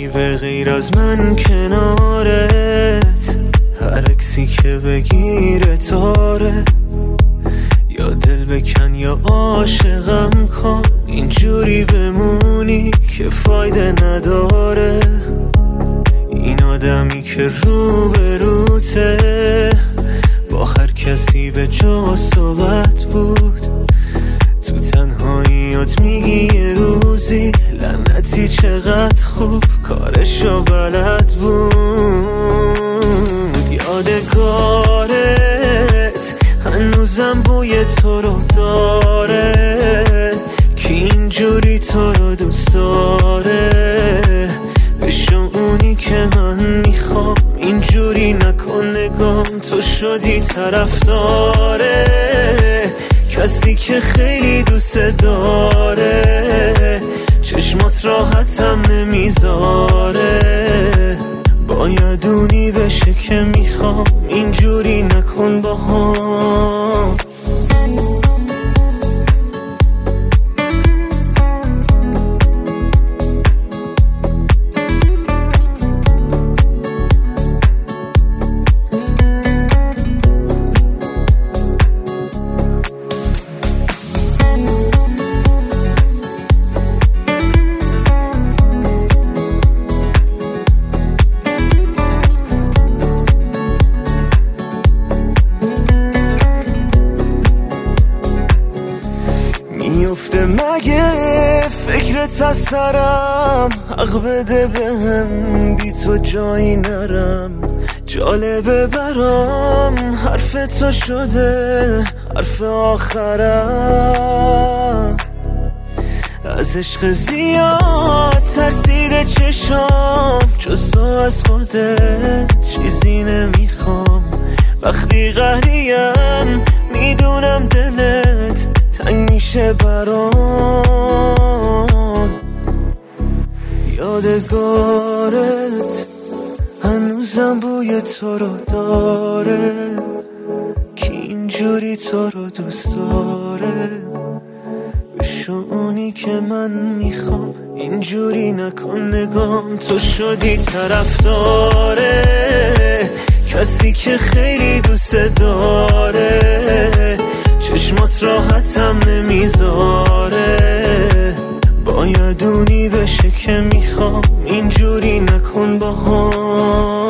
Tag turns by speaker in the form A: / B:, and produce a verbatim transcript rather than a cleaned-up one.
A: کی به غیر از من کنارت، هر عکسی که بگیره تاره، یا دل بکن یا عاشقم کن، اینجوری بمونی که فایده نداره. این آدمی که رو به روته با هر کسی به جا صحبت بود، تو تنهاییات میگی یه روزی لعنتی چقدر خوب کارشو بلد بود. یادگارت هنوزم بوی تو رو داره، که اینجوری تو رو دوست داره. بشو اونی که من میخوام، اینجوری نکن نگام، تو شدی طرفداره کسی که خیلی دوست داره. چشمات راحتم نمیذاره، باید اونی بشه که میخوام، اینجوری نکن با هم. میفته مگه فکرت از سرم، حق بده بهم بی تو جایی نرم. جالبه برام حرف تو شده حرف آخرم. از عشق زیاد ترسیده چشام، جز تو از خودت چیزی نمیخوام. وقتی قهریم میدونم دلت تنگ میشه برام. یادگارت هنوزم بوی تو رو داره، که اینجوری تو رو دوست داره. بشو اونی که من میخوام، اینجوری نکن نگام، تو شدی طرفداره کسی که خیلی دوست داره. چشمات راحتم نمیذاره، باید اونی بشه که میخوام، اینجوری نکن با هم.